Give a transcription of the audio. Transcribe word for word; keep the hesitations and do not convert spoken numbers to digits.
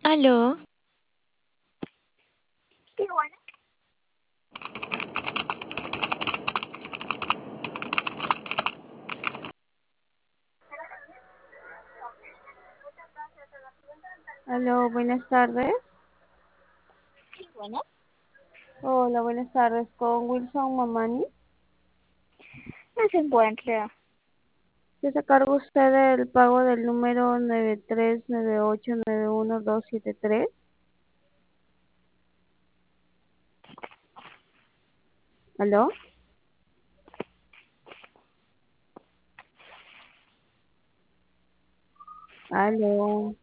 Aló, Sí, bueno, Aló, buenas tardes. sí, bueno. Hola, buenas tardes. Con Wilson Mamani. No se encuentra. ¿Se hace cargo usted del pago del número nueve tres nueve ocho nueve uno dos siete tres? ¿Aló? ¿Aló?